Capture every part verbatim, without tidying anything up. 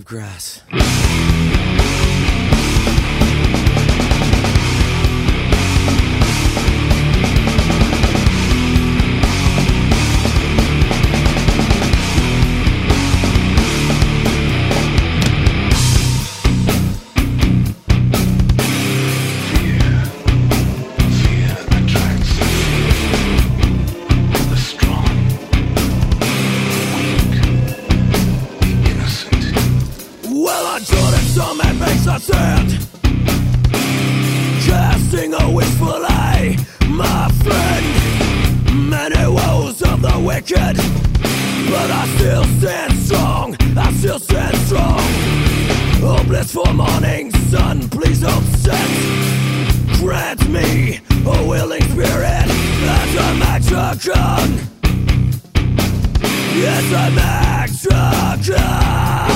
grass. Some and makes a sand, casting a wistful eye, my friend. Many woes of the wicked, but I still stand strong, I still stand strong. Oh blissful morning sun, please don't set. Grant me a willing spirit as a Mexican. Yes, a Mexican.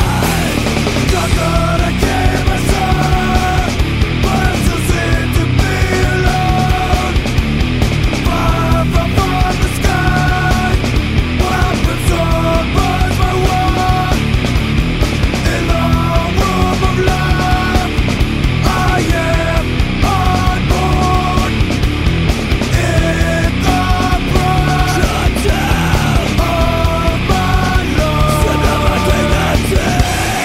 Gonna give us up, but I'm still sad to be alone. Far from the sky, weapons on burns my world. In the room of love, I am unborn. In the blood, shut down of my love. Send out my dignity.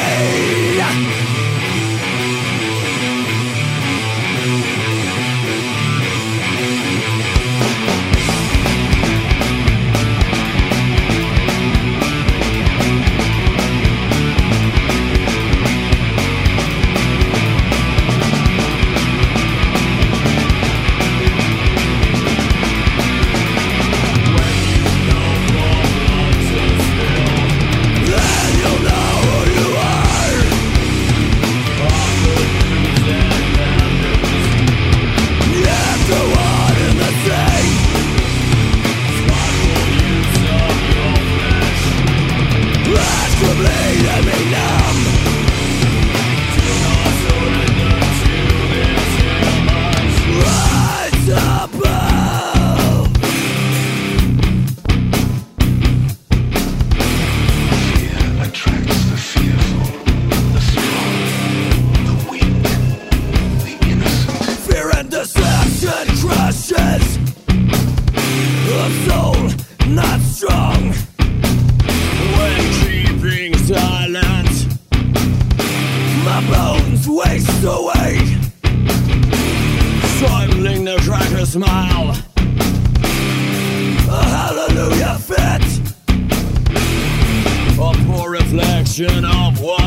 Crushes a soul not strong when keeping silent. My bones waste away, stifling the cracker smile. A hallelujah fit, a poor reflection of what